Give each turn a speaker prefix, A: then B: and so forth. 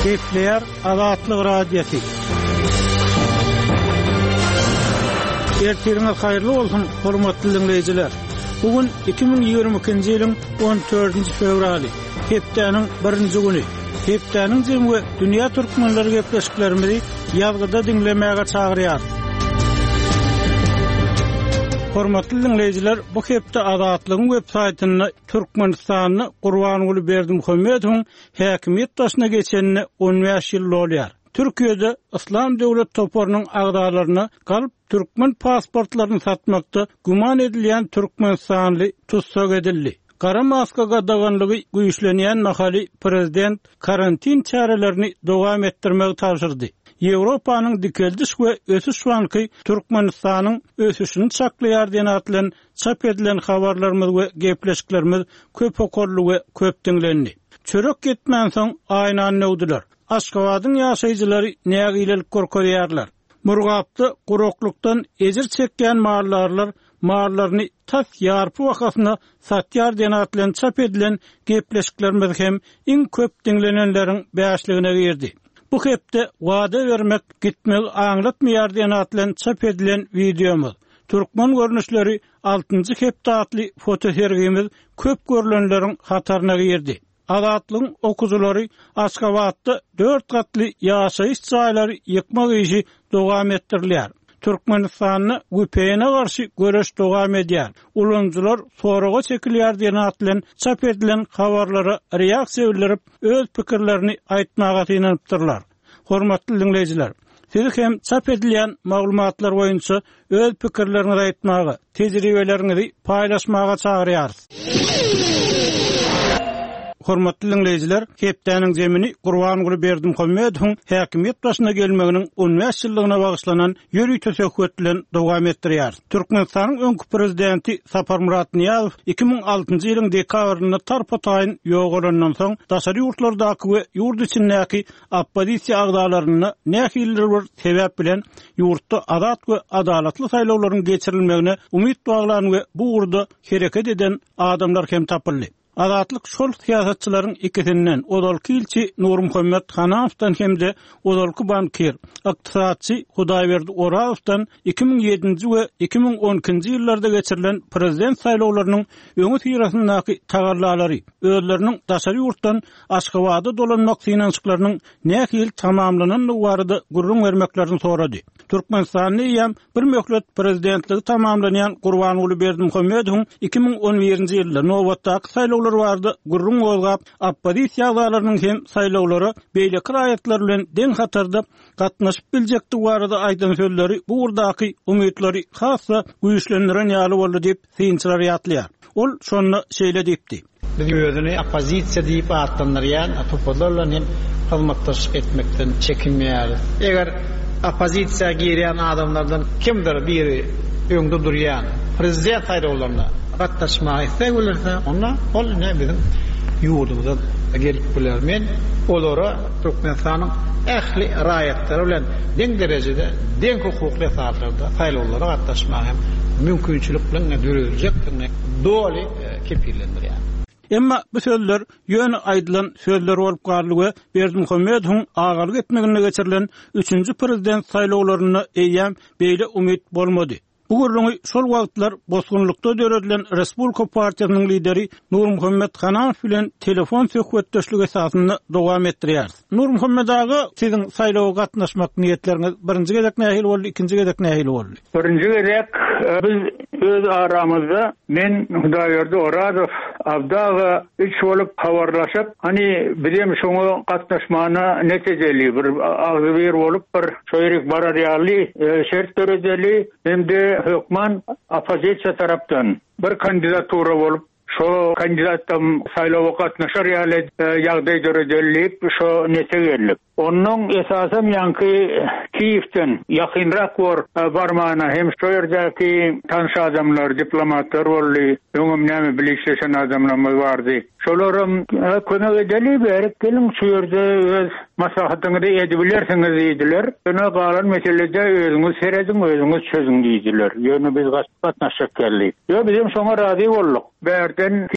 A: Kepler Azatlyk Radiosu. Ertiriniz hayırlı olsun, hormatly dinleyijiler. Bugün 2022-nji ýylyň 14-nji fevraly, hepdeniň 1-nji güni. Hepdeniň jemgy dünýä türkmenleri gepleşiklerimizi ýazgyda dinlemäge çagyrýar. Hormatly dinleyijiler, bu hepde Azatlygyň websaýtyny Türkmenistanyny Gurbanuly Berdimuhammedowyň häkimiýet başyna geçenine 15 ýyl bolýar. Türkiýede İslam döwlet toparynyň agdalaryna galyp türkmen pasportlaryny satmakda guman edilýän türkmenistanly tutsak edildi. Kara maska gadaganlygy güýçlenýän mahaly prezident karantin çarelerini dowam etdirmegi tapşyrdy. Ýewropanyň dikeldiş we ösüş banky Türkmenistanyň ösüşini çaklaýar diýen atlan çap edilen habarlarymyz we gepleşiklerimiz köp okurly we köp diňlendi. Çörek gitmän soň aýnan nöwdiler. Aşgabatyň ýaşaýjylary näge ilelik görkezýärler. Murgapdy guruklukdan ejir çekýän mallarlar mallaryny tas ýarpy wakatyna satýar diýen atlan çap edilen gepleşiklerimiz hem iň köp diňlenenleriň bäşligine girdi. Bu hepde wada bermek gitmegi aňlatmaýar diýen atlan çap edilen videomuz. Türkmen görnüşleri 6-njy hepde atly fotosergimiz köp görülenleriň hataryna girdi. Azatlygyň okuzulary Aşgabatda 4 gatly ýaşaýyş çaýlary ýykmak işi dowam etdirilýär. Türkmenistanyny güpeýine garşy göreş dowam edýär. Ulanjylar soraga çekilýär diýen atlan çap edilen habarlara reaksiýa bildirip öz pikirlerini aýtmaga tynanypdyrlar. Hormatly dinleyijiler, siz hem çap edilen maglumatlar boýunça öz pikirlerinizi aýtmaga, tejribelerini paýlaşmaga çagyrýarys. Hormatly dinleyijiler, hepdeniň jemini Gurbanuly Berdimuhammedowyň häkimiýet başyna gelmeginiň 15 ýyllygyna bagyşlanan ýöri tösekletlen dowam etdirýär. Türkmenistanyň öňkü prezidenti Sapar Murat Niýazow 2006-njy ýylyň dekabryna tarpataýyn ýok bolandan soň daşary ýurtlardaky we ýurt içindäki oppozisiýa agdalaryny nähiller bir sebäp bilen ýurtda azat we adalatly saýlawlaryň geçirilmegine umyt baglan we bu urda hereket eden adamlar hem tapyldy. Azatlyk şol siýasatçylaryň ikisinden odalky ilçi Nurmuhammed Hanawdan hemde odalky bankier, ykdysaçy Hudaýberdi Orawdan 2007-nji we 2012-nji ýyllarda geçirilen prezident saýlawlarynyň öňü tirasyndaky tagarlalary özleriniň daşary ýurtdan Aşgabada dolanmak synançyklarynyň näme ýyl tamamlananyny barada gurrun bermeklerini sorady. Türkmenistanyň ýam bir möhlet prezidentligi tamamlanýan Gurbanuly Berdimuhammedowyň 2011-nji ýylda nowatdaky saýlawlar barada gurrun bolgap oppozisiýa agdalarynyň hem saýlawlary beýleki raýatlar bilen deň hatarda gatnaşyp biljekdi barada aýdan sözleri bu urdaky umytlary hassa güýçlendiren ýaly boldy diýip synçylar ýatlýar. Ol şonu şeýle diýipdi.
B: Biz özüni opozisiýa diýip atlanýan topalarla hem hyzmatdaşlyk etmekden çekinmeýäris. Eger opozisiýa girýän adamlardan kimdir biri öňde durýan prezident saýlawlaryna gatnaşmagy isteglerse, onda ol ne bizim ýurdumyzdan gelip biler. Men olara Türkmenistanyň ähli raýatlary bilen deň derejede, deň hukukly saatlarda saýlawlara gatnaşmagy mümkinçilik bilen döreljekdigine doly kepillendirýär.
A: Emma bu sözler ýöne aýdylan sözler bolup garly we Berdimuhammedowyň agalyk etmegine geçirilen 3-nji prezident saýlawlaryna eýýäm beýle umyt bolmady. Bu gurrungy şol wagtlar bosgunlukda döredilen Respublika Partiýasynyň lideri Nurmuhammed Hanaw bilen telefon söhbetdeşligi esasynda dowam etdirýär. Nurmuhammed aga, siziň saýlawa gatnaşmak niýetleriniz birinji gezek nähili boldy, ikinji gezek nähili boldy?
C: Birinji gezek biz öz aramyzda men Hudaýberdi Orazow abdaga üç bolup habarlaşyp, hani bijem şoňa gatnaşmana netejeli bir agzyr bolup bir şoýryk bararýarly şert derejeli hemde hökman opozisiýa tarapdan bir kandidatura bolup şo kandidatym saýlawa gatnaşar ýaly ýagdaý derejeli şo netegellik. Onun esasam yankı Kiev'ten yakınrak barmağına hem şu yerdeki tanış adamlar, diplomatlar oldu. Öňüm näme bileşleşen adamlar vardı. Şolaryň könek edeli berip gelin şu yerde öz maslahatyňyzy edebilirsiniz diýdiler. Öňe galan meselede özüňiz serediň, özüňiz çözüň diýdiler. Ýöne biz gatnaşyp geldik. Yo bizim şoňa razy bolduk. Berden